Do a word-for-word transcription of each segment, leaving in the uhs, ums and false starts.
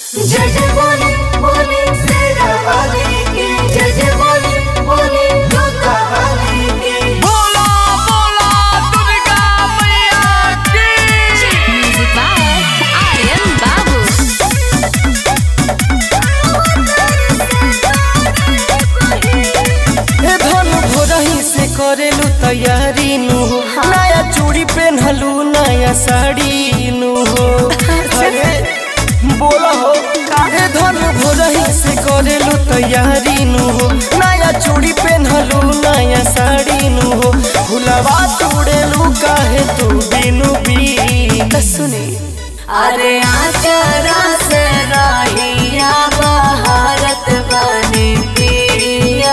जय जय बोले बोले शेरा वाली की जय जय बोले बोले दुर्गा वाली की बोला बोला दुर्गा मैया की। Music by Aryan Babu. ए धन भोरही से करेलू तैयारी नु हो, नया चूड़ी पहनलू नया साड़ी नु हो। अरे बोला हो ए धन भोरही से करेलू तैयारी नु हो, नया चूड़ी पहनलू नया साड़ी नु हो। फुलवा तोड़ेलू काहे तू बिनु बी सुनी। अरे आचरा से रहिया बहारत बने पिया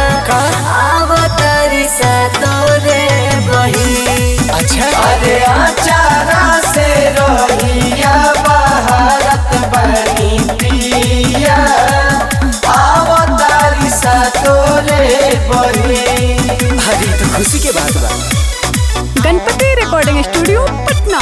अवतारी सा तोरे बही। अच्छा अरे आचारा से रहिया बहारत बनी पिया अवतारी सा तोरे बही। अरे तो खुशी के बात बा। Ganpati recording studio Patna.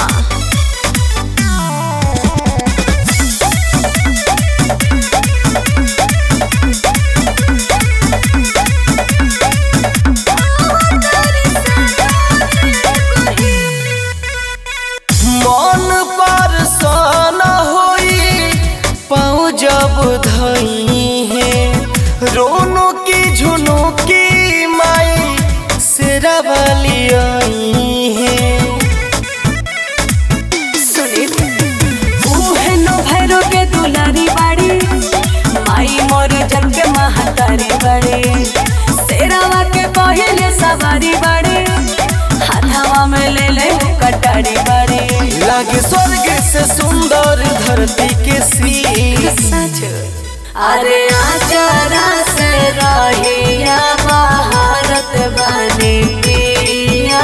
मन पर सन होई पाँव जब धई है, रोनो की झुनो की माई शेरा वाली आई है। भैरो के दुलारी बाड़ी माई मोर जग के महतारी बाड़ी शेरावा के पहले सवारी बाड़ी हाथावा में ले ले कटारी बाड़ी। लागे स्वर्ग से सुंदर धरती के सी। अरे आचरा से रहिया बहारत बने पिया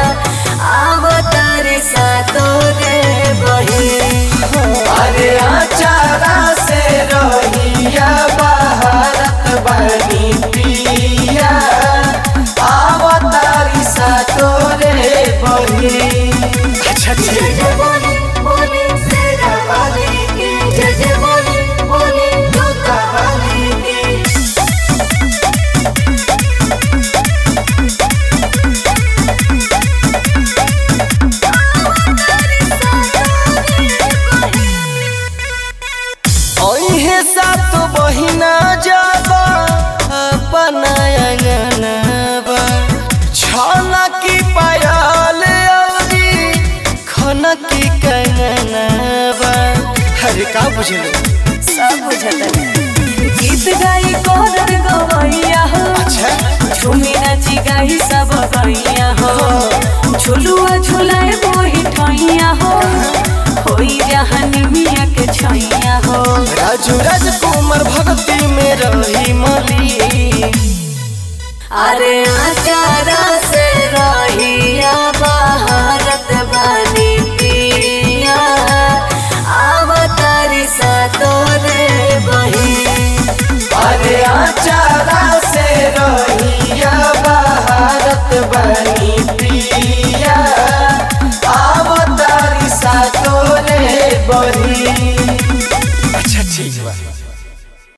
अवतारी सा तोरे बही। अरे आचारा से रहिया बहारत बनी पिया अवतारी सा तोरे बही। अच्छा जय जय बोले बोले शेरा वाली की जय जय बोले बोले दुर्गा वाली की। ओहे सात बहिना जाबा अपना अंगनबा छाना की पायल औरी खना की कंगनबा। अरे का बुझलो सब बुझत गीत गाई कोरर गवैया हो। अच्छा झूमी नाची गाई सब गैया हो झुलुआ झुलाए बोही ठैया हो होई जहानी मिया के छैया हो। राजू राजकुमार भक्ति में रही मली। अरे